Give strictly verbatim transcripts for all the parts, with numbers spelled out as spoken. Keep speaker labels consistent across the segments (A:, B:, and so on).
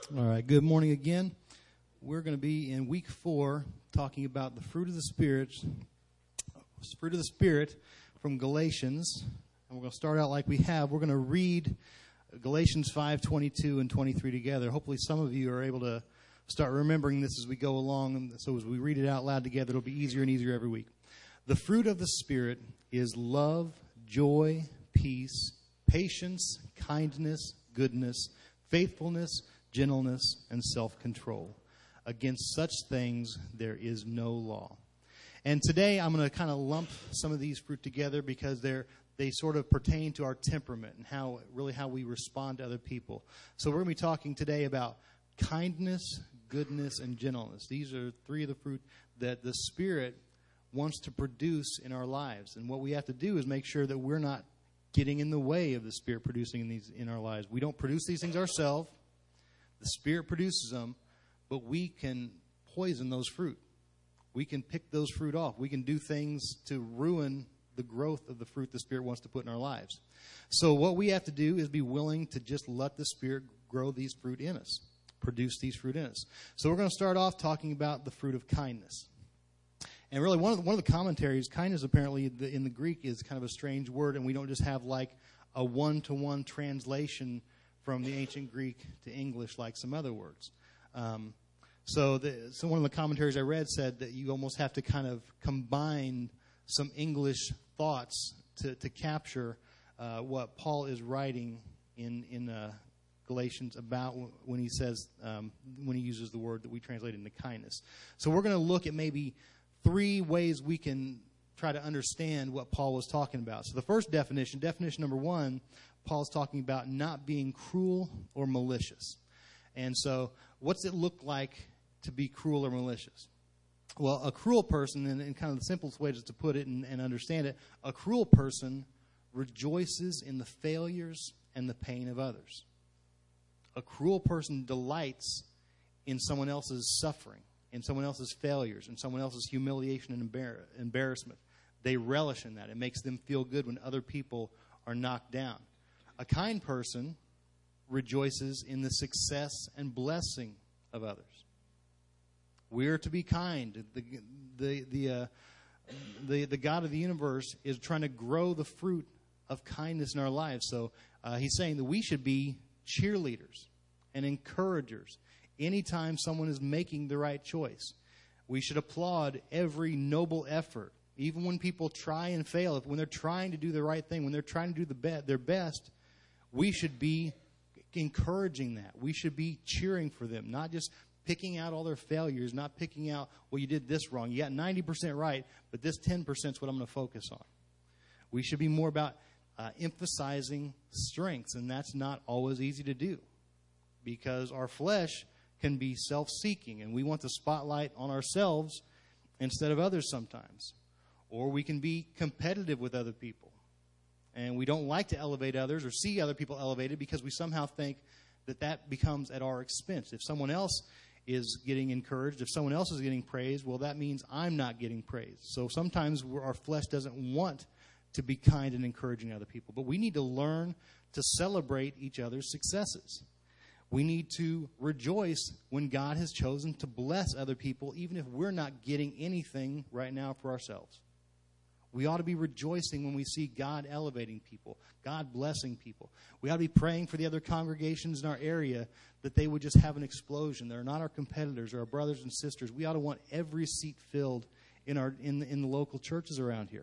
A: All right, good morning again. We're going to be in week four talking about the fruit of the Spirit, fruit of the Spirit from Galatians. And we're going to start out like we have. We're going to read Galatians five, twenty-two and twenty-three together. Hopefully some of you are able to start remembering this as we go along. And so as we read it out loud together, it'll be easier and easier every week. The fruit of the Spirit is love, joy, peace, patience, kindness, goodness, faithfulness, gentleness, and self-control. Against such things there is no law. And today I'm going to kind of lump some of these fruit together because they're they sort of pertain to our temperament and how really how we respond to other people. So we're going to be talking today about kindness, goodness, and gentleness. These are three of the fruit that the Spirit wants to produce in our lives. And what we have to do is make sure that we're not getting in the way of the Spirit producing in these in our lives. We don't produce these things ourselves. The Spirit produces them, but we can poison those fruit. We can pick those fruit off. We can do things to ruin the growth of the fruit the Spirit wants to put in our lives. So what we have to do is be willing to just let the Spirit grow these fruit in us, produce these fruit in us. So we're going to start off talking about the fruit of kindness. And really, one of the, one of the commentaries, kindness apparently in the Greek is kind of a strange word, and we don't just have like a one-to-one translation from the ancient Greek to English like some other words. Um, so, the, so one of the commentaries I read said that you almost have to kind of combine some English thoughts to, to capture uh, what Paul is writing in in uh, Galatians about when he says um, when he uses the word that we translate into kindness. So we're going to look at maybe three ways we can try to understand what Paul was talking about. So the first definition, definition number one, Paul's talking about not being cruel or malicious. And so what's it look like to be cruel or malicious? Well, a cruel person, and, and kind of the simplest way just to put it and, and understand it, a cruel person rejoices in the failures and the pain of others. A cruel person delights in someone else's suffering, in someone else's failures, in someone else's humiliation and embar- embarrassment. They relish in that. It makes them feel good when other people are knocked down. A kind person rejoices in the success and blessing of others. We are to be kind. The the the uh, the, the God of the universe is trying to grow the fruit of kindness in our lives. So uh, he's saying that we should be cheerleaders and encouragers anytime someone is making the right choice. We should applaud every noble effort, even when people try and fail. If when they're trying to do the right thing, when they're trying to do the be- their best, we should be encouraging that. We should be cheering for them, not just picking out all their failures, not picking out, well, you did this wrong. You got ninety percent right, but this ten percent is what I'm going to focus on. We should be more about uh, emphasizing strengths, and that's not always easy to do because our flesh can be self-seeking, and we want the spotlight on ourselves instead of others sometimes. Or we can be competitive with other people. And we don't like to elevate others or see other people elevated because we somehow think that that becomes at our expense. If someone else is getting encouraged, if someone else is getting praised, well, that means I'm not getting praised. So sometimes our flesh doesn't want to be kind and encouraging other people. But we need to learn to celebrate each other's successes. We need to rejoice when God has chosen to bless other people, even if we're not getting anything right now for ourselves. We ought to be rejoicing when we see God elevating people, God blessing people. We ought to be praying for the other congregations in our area that they would just have an explosion. They're not our competitors or our brothers and sisters. We ought to want every seat filled in our in the, in the local churches around here.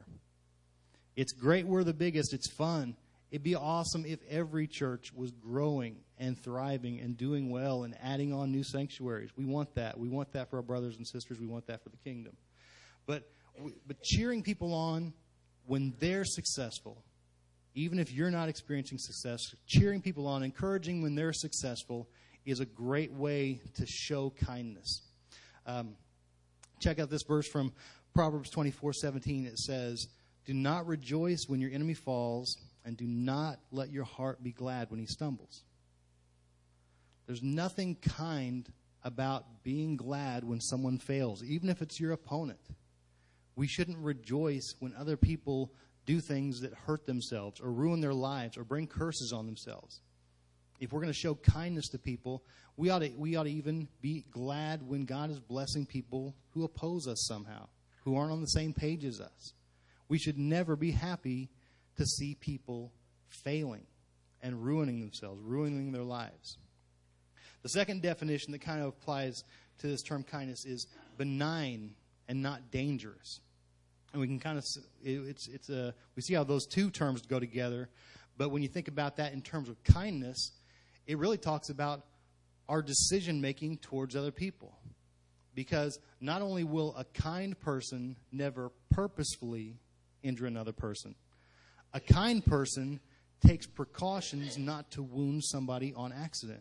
A: It's great we're the biggest. It's fun. It'd be awesome if every church was growing and thriving and doing well and adding on new sanctuaries. We want that. We want that for our brothers and sisters. We want that for the kingdom. But But cheering people on when they're successful, even if you're not experiencing success, cheering people on, encouraging when they're successful is a great way to show kindness. Um, check out this verse from Proverbs twenty-four seventeen. It says, "Do not rejoice when your enemy falls, and do not let your heart be glad when he stumbles." There's nothing kind about being glad when someone fails, even if it's your opponent. We shouldn't rejoice when other people do things that hurt themselves or ruin their lives or bring curses on themselves. if we're going to show kindness to people, we ought to, we ought to even be glad when God is blessing people who oppose us somehow, who aren't on the same page as us. We should never be happy to see people failing and ruining themselves, ruining their lives. The second definition that kind of applies to this term kindness is benign and not dangerous. And we can kind of, it's, it's a, we see how those two terms go together. But when you think about that in terms of kindness, it really talks about our decision-making towards other people. Because not only will a kind person never purposefully injure another person, a kind person takes precautions not to wound somebody on accident.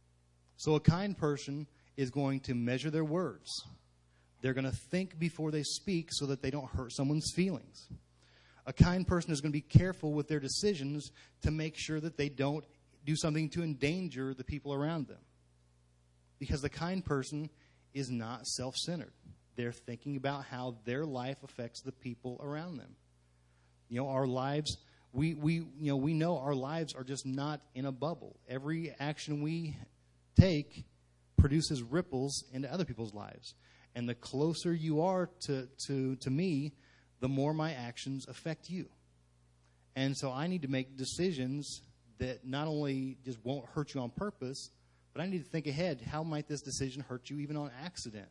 A: So a kind person is going to measure their words. They're going to think before they speak so that they don't hurt someone's feelings. A kind person is going to be careful with their decisions to make sure that they don't do something to endanger the people around them. Because the kind person is not self-centered. They're thinking about how their life affects the people around them. You know, our lives, we, we, you know, we know our lives are just not in a bubble. Every action we take produces ripples into other people's lives. And the closer you are to, to, to me, the more my actions affect you. And so I need to make decisions that not only just won't hurt you on purpose, but I need to think ahead. How might this decision hurt you even on accident?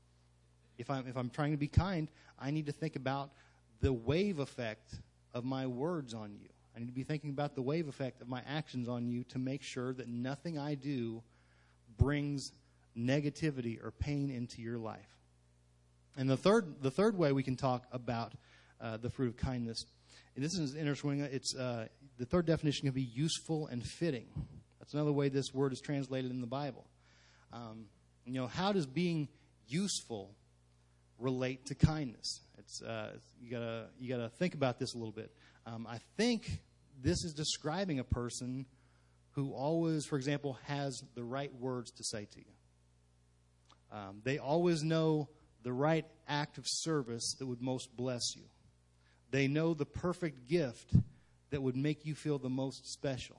A: If I'm, if I'm trying to be kind, I need to think about the wave effect of my words on you. I need to be thinking about the wave effect of my actions on you to make sure that nothing I do brings negativity or pain into your life. And the third, the third way we can talk about uh, the fruit of kindness, and this is interesting. It's uh, the third definition can be useful and fitting. That's another way this word is translated in the Bible. Um, you know, how does being useful relate to kindness? It's uh, you gotta you gotta think about this a little bit. Um, I think this is describing a person who always, for example, has the right words to say to you. Um, they always know the right act of service that would most bless you. They know the perfect gift that would make you feel the most special.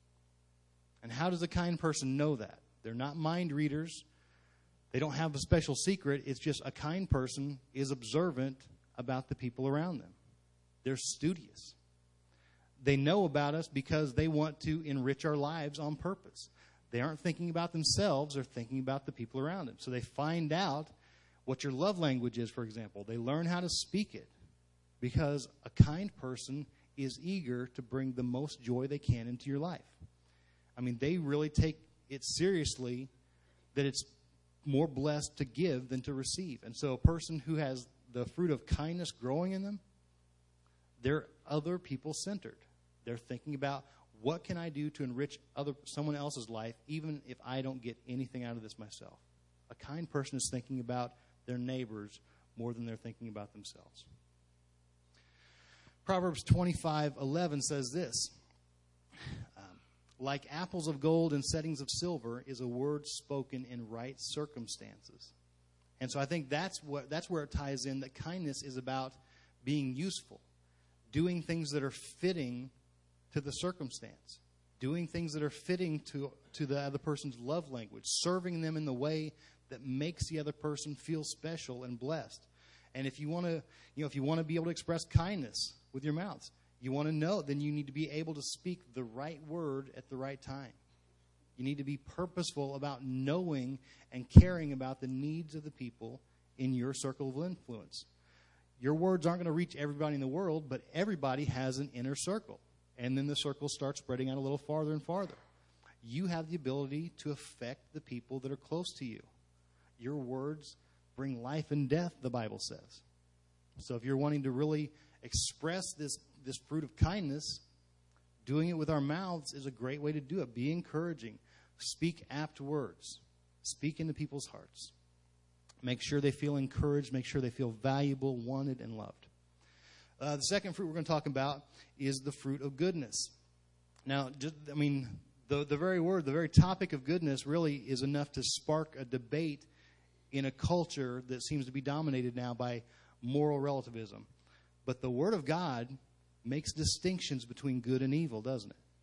A: And how does a kind person know that? They're not mind readers. They don't have a special secret. It's just a kind person is observant about the people around them. They're studious. They know about us because they want to enrich our lives on purpose. They aren't thinking about themselves. They're thinking about the people around them. So they find out what your love language is, for example. They learn how to speak it because a kind person is eager to bring the most joy they can into your life. I mean, they really take it seriously that it's more blessed to give than to receive. And so a person who has the fruit of kindness growing in them, they're other people centered. They're thinking about, what can I do to enrich other someone else's life, even if I don't get anything out of this myself? A kind person is thinking about their neighbors more than they're thinking about themselves. Proverbs twenty-five eleven says this, um, like apples of gold and settings of silver is a word spoken in right circumstances. And so I think that's what that's where it ties in, that kindness is about being useful, doing things that are fitting to the circumstance, doing things that are fitting to, to the other person's love language, serving them in the way that makes the other person feel special and blessed. And if you want to, you know, if you want to be able to express kindness with your mouths, you want to know, then you need to be able to speak the right word at the right time. You need to be purposeful about knowing and caring about the needs of the people in your circle of influence. Your words aren't going to reach everybody in the world, but everybody has an inner circle. And then the circle starts spreading out a little farther and farther. You have the ability to affect the people that are close to you. Your words bring life and death, the Bible says. So if you're wanting to really express this, this fruit of kindness, doing it with our mouths is a great way to do it. Be encouraging. Speak apt words. Speak into people's hearts. Make sure they feel encouraged. Make sure they feel valuable, wanted, and loved. Uh, the second fruit we're going to talk about is the fruit of goodness. Now, just, I mean, the, the very word, the very topic of goodness really is enough to spark a debate in a culture that seems to be dominated now by moral relativism. But the Word of God makes distinctions between good and evil, doesn't it?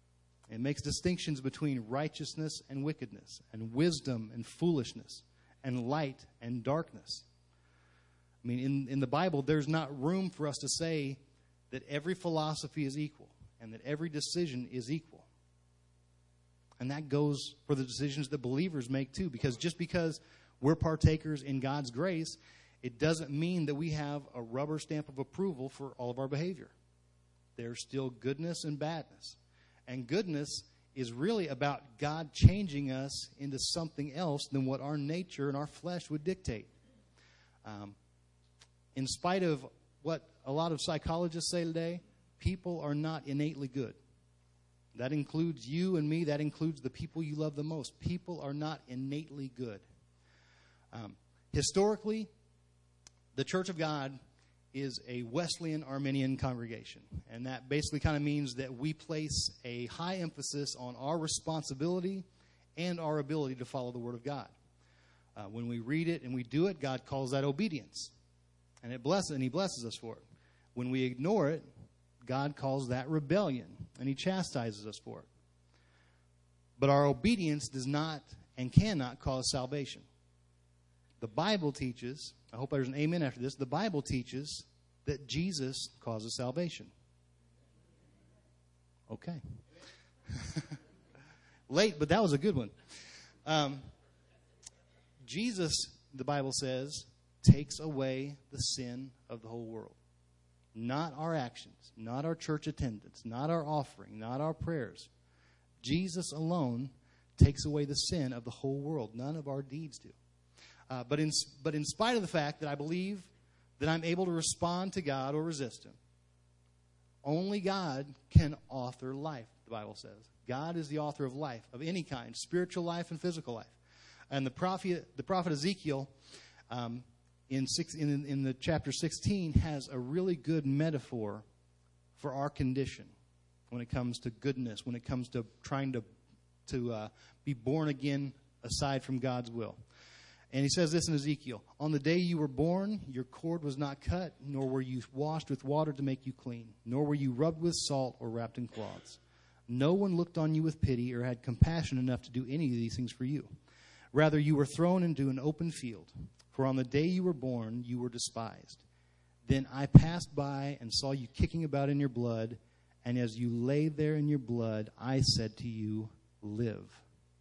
A: It makes distinctions between righteousness and wickedness, and wisdom and foolishness, and light and darkness. I mean, in, in the Bible, there's not room for us to say that every philosophy is equal and that every decision is equal. And that goes for the decisions that believers make too, because just because we're partakers in God's grace, it doesn't mean that we have a rubber stamp of approval for all of our behavior. There's still goodness and badness. And goodness is really about God changing us into something else than what our nature and our flesh would dictate. Um, in spite of what a lot of psychologists say today, people are not innately good. That includes you and me. That includes the people you love the most. People are not innately good. Um, historically, the Church of God is a Wesleyan Arminian congregation. And that basically kind of means that we place a high emphasis on our responsibility and our ability to follow the Word of God. Uh, when we read it and we do it, God calls that obedience. And it blesses, and He blesses us for it. When we ignore it, God calls that rebellion, and He chastises us for it. But our obedience does not and cannot cause salvation. The Bible teaches, I hope there's an amen after this, the Bible teaches that Jesus causes salvation. Okay. Late, but that was a good one. Um, Jesus, the Bible says, takes away the sin of the whole world. Not our actions, not our church attendance, not our offering, not our prayers. Jesus alone takes away the sin of the whole world. None of our deeds do. Uh, but in but in spite of the fact that I believe that I'm able to respond to God or resist Him, only God can author life, the Bible says. God is the author of life, of any kind, spiritual life and physical life. And the prophet, the prophet Ezekiel, um, in, six, in, in the chapter sixteen, has a really good metaphor for our condition when it comes to goodness, when it comes to trying to, to uh, be born again aside from God's will. And he says this in Ezekiel, "On the day you were born, your cord was not cut, nor were you washed with water to make you clean, nor were you rubbed with salt or wrapped in cloths. No one looked on you with pity or had compassion enough to do any of these things for you. Rather, you were thrown into an open field, for on the day you were born, you were despised. Then I passed by and saw you kicking about in your blood, and as you lay there in your blood, I said to you, live."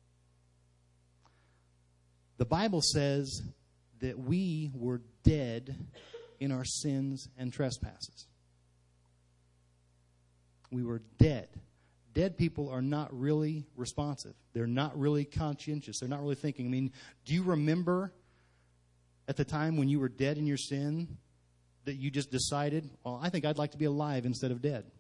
A: The Bible says that we were dead in our sins and trespasses. We were dead. Dead people are not really responsive. They're not really conscientious. They're not really thinking. I mean, do you remember at the time when you were dead in your sin that you just decided, well, I think I'd like to be alive instead of dead?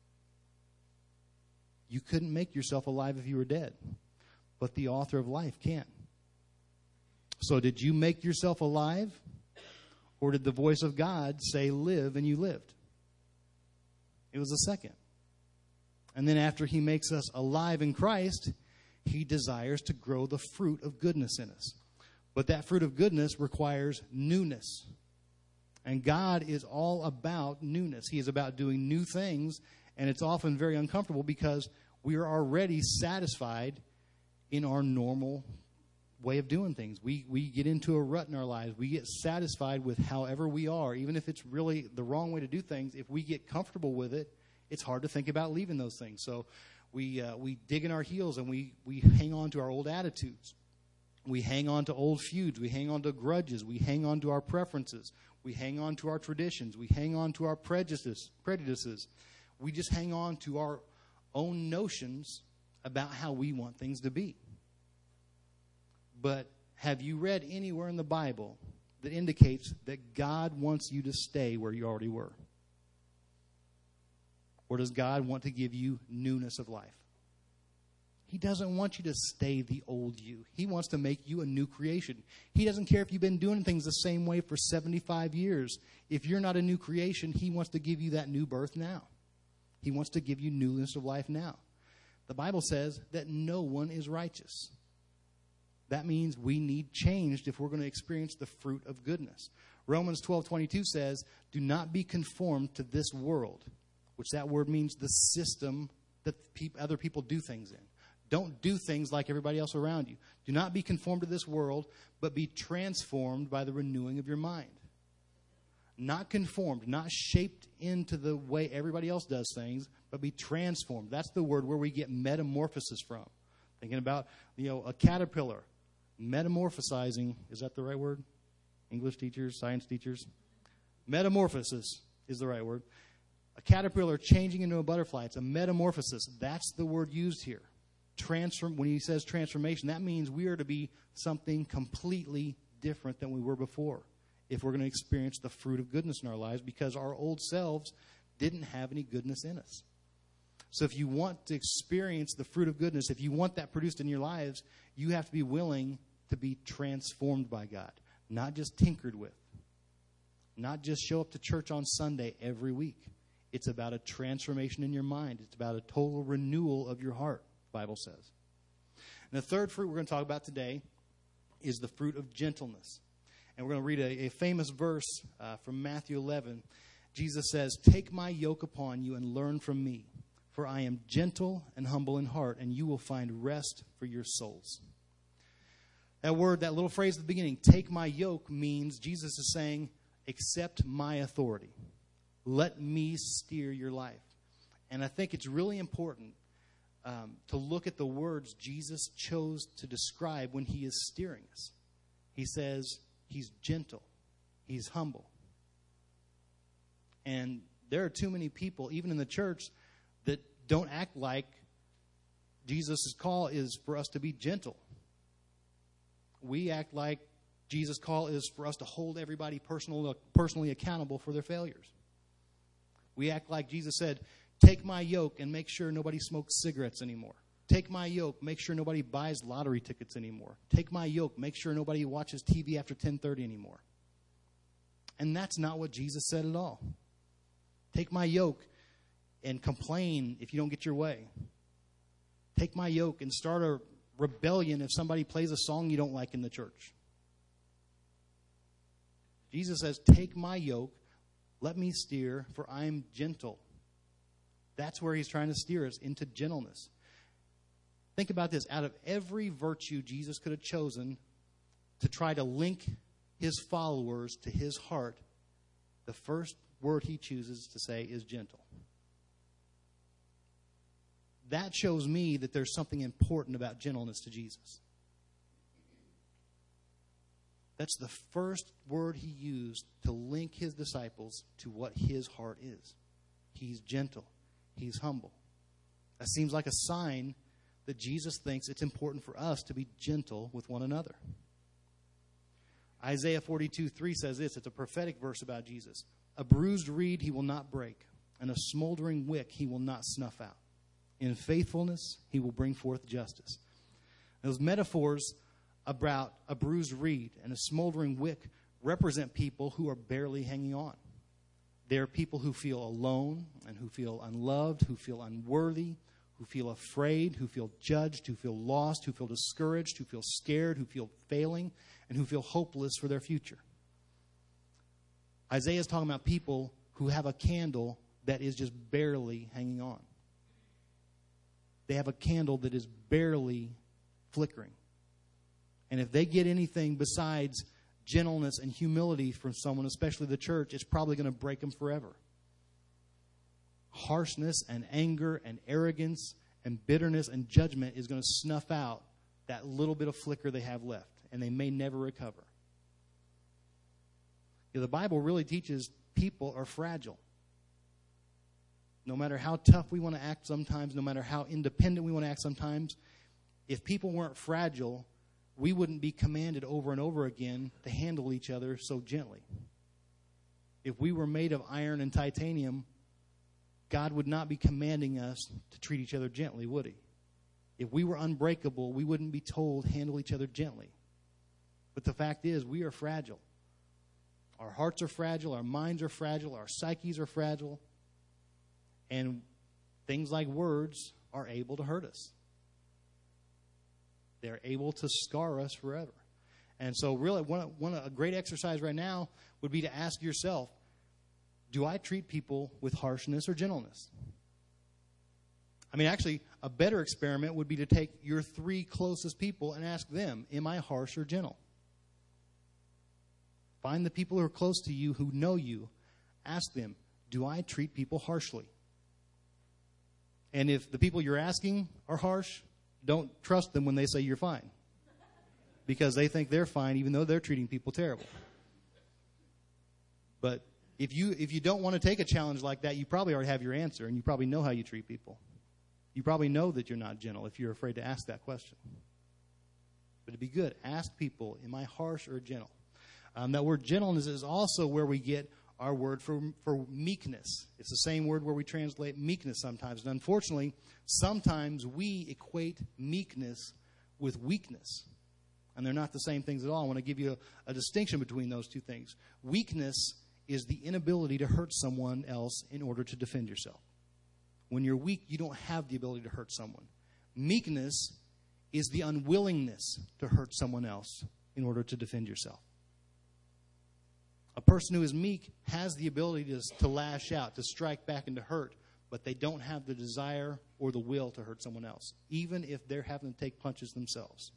A: You couldn't make yourself alive if you were dead, but the author of life can. So did you make yourself alive, or did the voice of God say live and you lived? It was the second. And then after He makes us alive in Christ, He desires to grow the fruit of goodness in us. But that fruit of goodness requires newness. And God is all about newness. He is about doing new things, and it's often very uncomfortable because we are already satisfied in our normal way of doing things. We we get into a rut in our lives. We get satisfied with however we are, even if it's really the wrong way to do things. If we get comfortable with it, it's hard to think about leaving those things. So we uh, we dig in our heels and we we hang on to our old attitudes. We hang on to old feuds. We hang on to grudges. We hang on to our preferences. We hang on to our traditions. We hang on to our prejudices. Prejudices. We just hang on to our own notions about how we want things to be. But have you read anywhere in the Bible that indicates that God wants you to stay where you already were? Or does God want to give you newness of life? He doesn't want you to stay the old you. He wants to make you a new creation. He doesn't care if you've been doing things the same way for seventy-five years. If you're not a new creation, He wants to give you that new birth now. He wants to give you newness of life now. The Bible says that no one is righteous. That means we need changed if we're going to experience the fruit of goodness. Romans twelve twenty-two says, "Do not be conformed to this world," which that word means the system that pe- other people do things in. Don't do things like everybody else around you. Do not be conformed to this world, but be transformed by the renewing of your mind. Not conformed, not shaped into the way everybody else does things, but be transformed. That's the word where we get metamorphosis from. Thinking about, you know, a caterpillar. Metamorphosizing, is that the right word? English teachers, science teachers? Metamorphosis is the right word. A caterpillar changing into a butterfly. It's a metamorphosis. That's the word used here. Transform. When he says transformation, that means we are to be something completely different than we were before if we're going to experience the fruit of goodness in our lives, because our old selves didn't have any goodness in us. So if you want to experience the fruit of goodness, if you want that produced in your lives, you have to be willing to be transformed by God, not just tinkered with, not just show up to church on Sunday every week. It's about a transformation in your mind. It's about a total renewal of your heart, the Bible says. And the third fruit we're going to talk about today is the fruit of gentleness. And we're going to read a, a famous verse uh, from Matthew eleven. Jesus says, "Take my yoke upon you and learn from me, for I am gentle and humble in heart, and you will find rest for your souls." That word, that little phrase at the beginning, "take my yoke," means Jesus is saying, accept my authority. Let me steer your life. And I think it's really important um, to look at the words Jesus chose to describe when he is steering us. He says he's gentle. He's humble. And there are too many people, even in the church, that don't act like Jesus' call is for us to be gentle. We act like Jesus' call is for us to hold everybody personal, personally accountable for their failures. We act like Jesus said, take my yoke and make sure nobody smokes cigarettes anymore. Take my yoke, make sure nobody buys lottery tickets anymore. Take my yoke, make sure nobody watches T V after ten thirty anymore. And that's not what Jesus said at all. Take my yoke and complain if you don't get your way. Take my yoke and start a rebellion if somebody plays a song you don't like in the church. Jesus says, take my yoke, let me steer, for I am gentle. That's where he's trying to steer us, into gentleness. Think about this. Out of every virtue Jesus could have chosen to try to link his followers to his heart, the first word he chooses to say is gentle. That shows me that there's something important about gentleness to Jesus. That's the first word he used to link his disciples to what his heart is. He's gentle. He's humble. That seems like a sign that Jesus thinks it's important for us to be gentle with one another. Isaiah forty-two three says this. It's a prophetic verse about Jesus. A bruised reed he will not break, and a smoldering wick he will not snuff out. In faithfulness he will bring forth justice. Those metaphors about a bruised reed and a smoldering wick represent people who are barely hanging on. They are people who feel alone and who feel unloved, who feel unworthy, who feel afraid, who feel judged, who feel lost, who feel discouraged, who feel scared, who feel failing, and who feel hopeless for their future. Isaiah is talking about people who have a candle that is just barely hanging on. They have a candle that is barely flickering. And if they get anything besides gentleness and humility from someone, especially the church, it's probably going to break them forever. Harshness and anger and arrogance and bitterness and judgment is going to snuff out that little bit of flicker they have left, and they may never recover. You know, the Bible really teaches people are fragile. No matter how tough we want to act sometimes, no matter how independent we want to act sometimes, if people weren't fragile, we wouldn't be commanded over and over again to handle each other so gently. If we were made of iron and titanium, God would not be commanding us to treat each other gently, would he? If we were unbreakable, we wouldn't be told handle each other gently. But the fact is, we are fragile. Our hearts are fragile, our minds are fragile, our psyches are fragile, and things like words are able to hurt us. They're able to scar us forever. And so really, one, one, a great exercise right now would be to ask yourself, do I treat people with harshness or gentleness? I mean, actually, a better experiment would be to take your three closest people and ask them, am I harsh or gentle? Find the people who are close to you who know you. Ask them, do I treat people harshly? And if the people you're asking are harsh, don't trust them when they say you're fine. Because they think they're fine even though they're treating people terrible. But if you if you don't want to take a challenge like that, you probably already have your answer, and you probably know how you treat people. You probably know that you're not gentle if you're afraid to ask that question. But it'd be good. Ask people, am I harsh or gentle? Um, that word gentleness is also where we get our word for, for meekness. It's the same word where we translate meekness sometimes. And unfortunately, sometimes we equate meekness with weakness. And they're not the same things at all. I want to give you a, a distinction between those two things. Weakness is the inability to hurt someone else in order to defend yourself. When you're weak, you don't have the ability to hurt someone. Meekness is the unwillingness to hurt someone else in order to defend yourself. A person who is meek has the ability to, to lash out, to strike back and to hurt, but they don't have the desire or the will to hurt someone else, even if they're having to take punches themselves.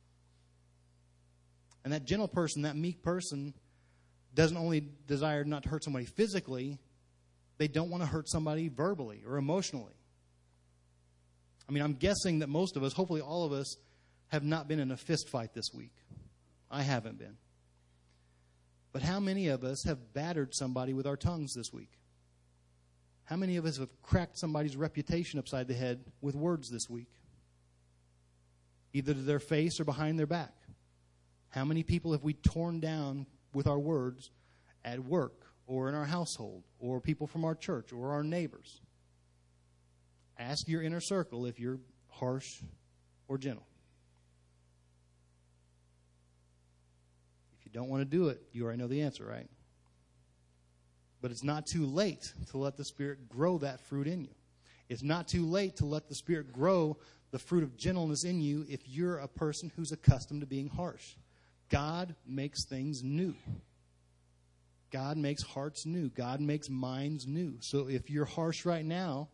A: And that gentle person, that meek person, doesn't only desire not to hurt somebody physically, they don't want to hurt somebody verbally or emotionally. I mean, I'm guessing that most of us, hopefully all of us, have not been in a fist fight this week. I haven't been. But how many of us have battered somebody with our tongues this week? How many of us have cracked somebody's reputation upside the head with words this week? Either to their face or behind their back. How many people have we torn down with our words at work or in our household or people from our church or our neighbors? Ask your inner circle if you're harsh or gentle. If you don't want to do it, you already know the answer, right? But it's not too late to let the Spirit grow that fruit in you. It's not too late to let the Spirit grow the fruit of gentleness in you if you're a person who's accustomed to being harsh. God makes things new. God makes hearts new. God makes minds new. So if you're harsh right now,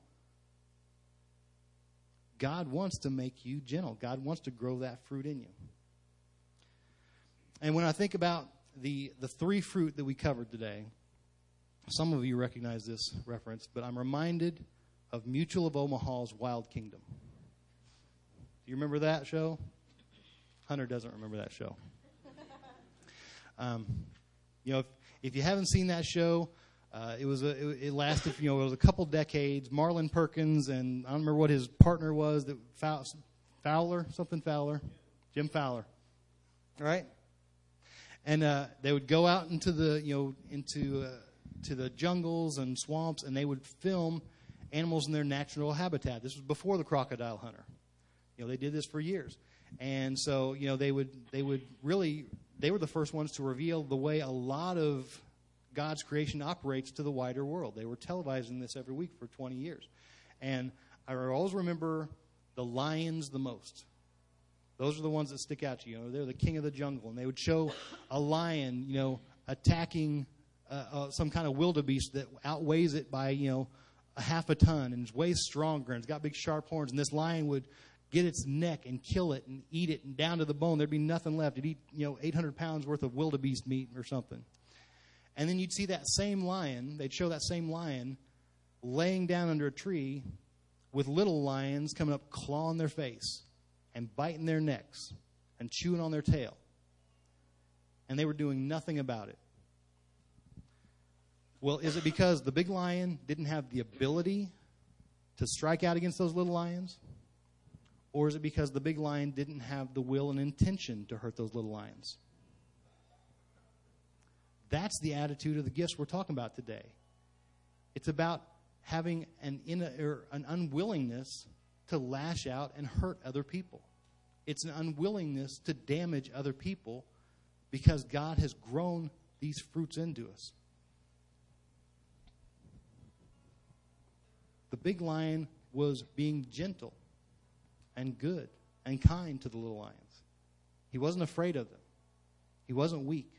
A: God wants to make you gentle. God wants to grow that fruit in you. And when I think about the, the three fruit that we covered today, some of you recognize this reference, but I'm reminded of Mutual of Omaha's Wild Kingdom. Do you remember that show? Hunter doesn't remember that show. Um, you know, if, if you haven't seen that show, uh, it was a, it, it lasted, you know, it was a couple decades. Marlon Perkins and I don't remember what his partner was, that Fowler, something Fowler, Jim Fowler, right? And uh, they would go out into the, you know, into uh, to the jungles and swamps, and they would film animals in their natural habitat. This was before the crocodile hunter. You know, they did this for years, and so you know they would they would really. They were the first ones to reveal the way a lot of God's creation operates to the wider world. They were televising this every week for twenty years. And I always remember the lions the most. Those are the ones that stick out to you. You know, they're the king of the jungle. And they would show a lion, you know, attacking uh, uh, some kind of wildebeest that outweighs it by, you know, a half a ton and is way stronger and it's got big sharp horns. And this lion would get its neck and kill it and eat it and down to the bone. There'd be nothing left. It'd eat, you know, eight hundred pounds worth of wildebeest meat or something. And then you'd see that same lion, they'd show that same lion laying down under a tree with little lions coming up clawing their face and biting their necks and chewing on their tail. And they were doing nothing about it. Well, is it because the big lion didn't have the ability to strike out against those little lions? Or is it because the big lion didn't have the will and intention to hurt those little lions? That's the attitude of the gifts we're talking about today. It's about having an, in a, or an unwillingness to lash out and hurt other people. It's an unwillingness to damage other people because God has grown these fruits into us. The big lion was being gentle and good and kind to the little lions. He wasn't afraid of them. He wasn't weak.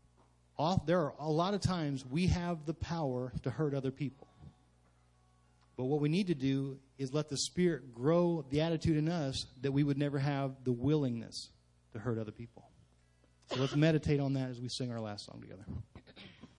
A: Off, there are a lot of times we have the power to hurt other people. But what we need to do is let the Spirit grow the attitude in us that we would never have the willingness to hurt other people. So let's meditate on that as we sing our last song together.